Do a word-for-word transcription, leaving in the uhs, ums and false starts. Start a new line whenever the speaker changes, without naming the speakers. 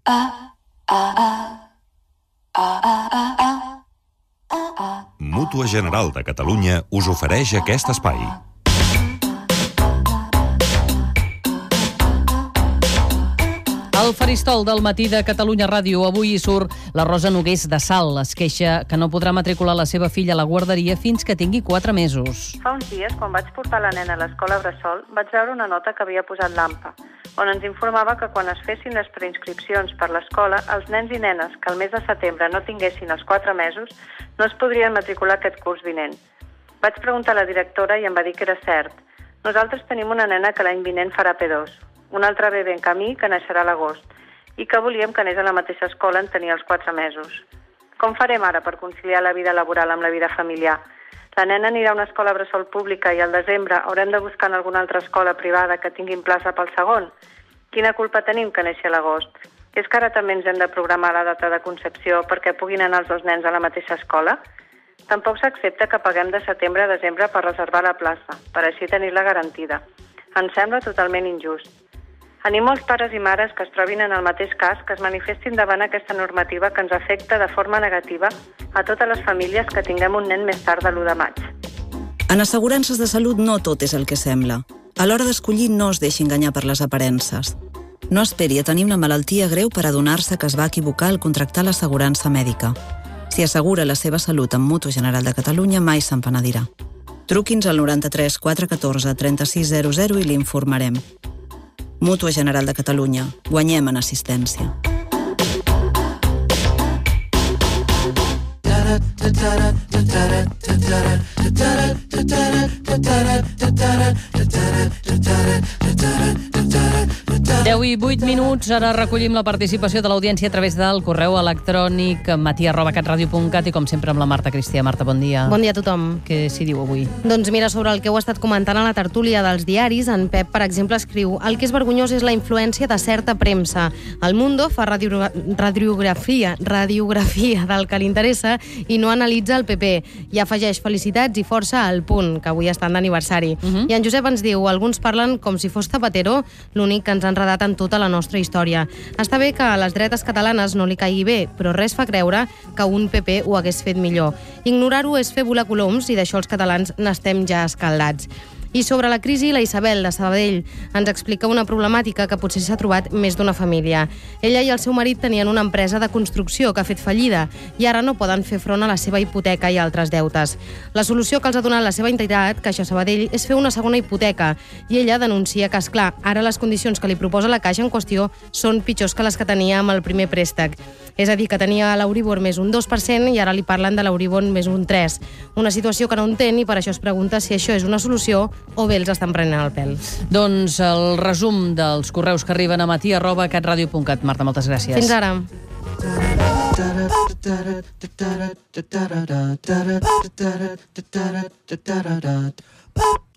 Mútua General de Catalunya us ofereix aquest espai.
Al faristol del matí de Catalunya Ràdio avui hi surt la Rosa Nogués de Salt. Es queixa que no podrà matricular la seva filla a la guarderia fins que tingui quatre mesos.
Fa uns dies, quan vaig portar la nena a l'escola Bressol, vaig veure una nota que havia posat l'A M P A, on ens informava que quan es fessin les preinscripcions per l'escola, els nens i nenes que el mes de setembre no tinguessin els quatre mesos no es podrien matricular aquest curs vinent. Vaig preguntar a la directora i em va dir que era cert. Nosaltres tenim una nena que l'any vinent farà P dos, un altre bebè en camí que naixerà a l'agost, i que volíem que anés a la mateixa escola en tenir els quatre mesos. Com farem ara per conciliar la vida laboral amb la vida familiar? La nena anirà a una escola bressol pública i al desembre haurem de buscar en alguna altra escola privada que tinguin plaça pel segon? Quina culpa tenim que neixi a l'agost? És que ara també ens hem de programar la data de concepció perquè puguin anar els dos nens a la mateixa escola? Tampoc s'accepta que paguem de setembre a desembre per reservar la plaça, per així tenir-la garantida. Ens sembla totalment injust. Animo els pares i mares que es trobin en el mateix cas que es manifestin davant aquesta normativa que ens afecta de forma negativa a totes les famílies que tinguem un nen més tard de l'u de maig.
En assegurances de salut no tot és el que sembla. A l'hora d'escollir no es deixi enganyar per les aparences. No esperi a tenir una malaltia greu per adonar-se que es va equivocar al contractar l'assegurança mèdica. Si assegura la seva salut amb Mútua General de Catalunya, mai se'n penedirà. Truqui'ns al noranta-tres quatre catorze trenta-sis zero zero i l'informarem. Mútua General de Catalunya. Guanyem en assistència.
deu i vuit minuts, ara recollim la participació de l'audiència a través del correu electrònic matí arroba catradio punt cat i com sempre amb la Marta Cristià. Marta, bon dia.
Bon dia a tothom.
Què s'hi diu avui?
Doncs mira, sobre el que heu estat comentant a la tertúlia dels diaris, en Pep, per exemple, escriu: el que és vergonyós és la influència de certa premsa. El Mundo fa radio, radiografia, radiografia del que li interessa i no analitza el P P. I afegeix felicitats i força al Punt, que avui estan d'aniversari. Uh -huh. I en Josep ens diu: alguns parlen com si fos Zapatero, l'únic que ens ha enredat en tota la nostra història. Està bé que a les dretes catalanes no li caigui bé, però res fa creure que un P P ho hagués fet millor. Ignorar-ho és fer volar coloms i d'això els catalans n'estem ja escaldats. I sobre la crisi, la Isabel, de Sabadell, ens explica una problemàtica que potser s'ha trobat més d'una família. Ella i el seu marit tenien una empresa de construcció que ha fet fallida i ara no poden fer front a la seva hipoteca i altres deutes. La solució que els ha donat la seva entitat, Caixa Sabadell, és fer una segona hipoteca i ella denuncia que, esclar, ara les condicions que li proposa la Caixa en qüestió són pitjors que les que tenia amb el primer préstec. És a dir, que tenia l'Euribor més un dos per cent i ara li parlen de l'Euribor més un tres per cent. Una situació que no entén i per això es pregunta si això és una solució o bé els estan prenent el pèl.
Doncs el resum dels correus que arriben a matí arroba catradio punt cat. Marta, moltes gràcies.
Fins ara.